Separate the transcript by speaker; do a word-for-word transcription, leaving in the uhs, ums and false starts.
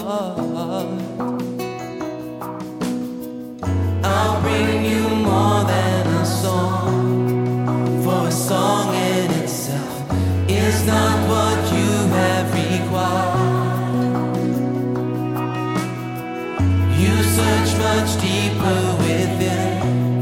Speaker 1: I'll bring you more than a song, for a song in itself is not what you have required. You search much deeper within